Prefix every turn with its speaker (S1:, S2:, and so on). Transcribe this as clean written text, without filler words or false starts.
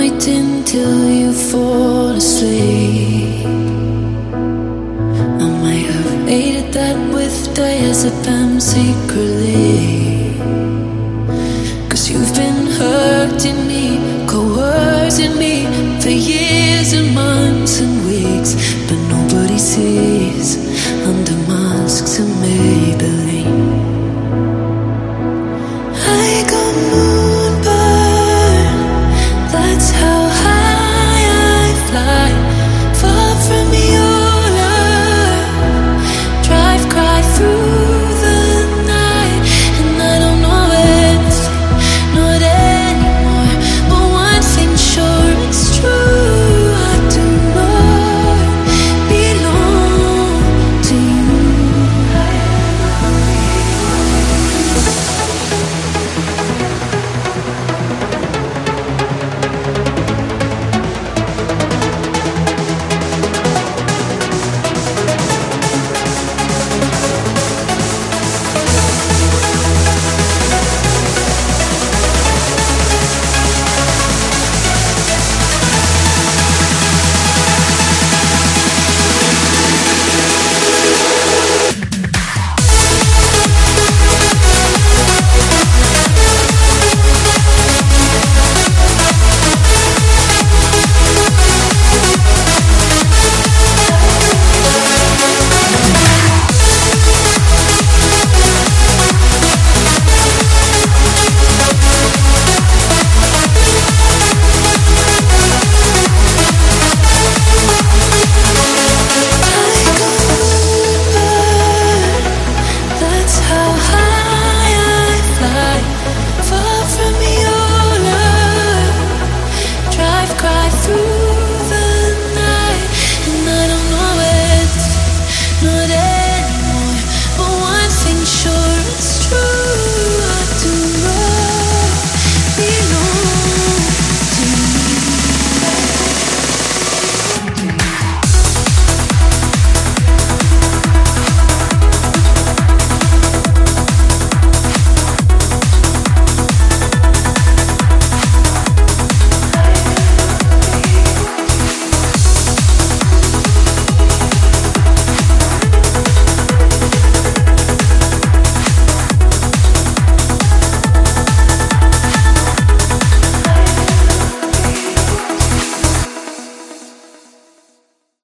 S1: waiting till you fall asleep. I might have aided that with diazepam secretly, 'cause you've been hurting me, coercing me for years and months and weeks, but nobody sees under masks and Maybelline.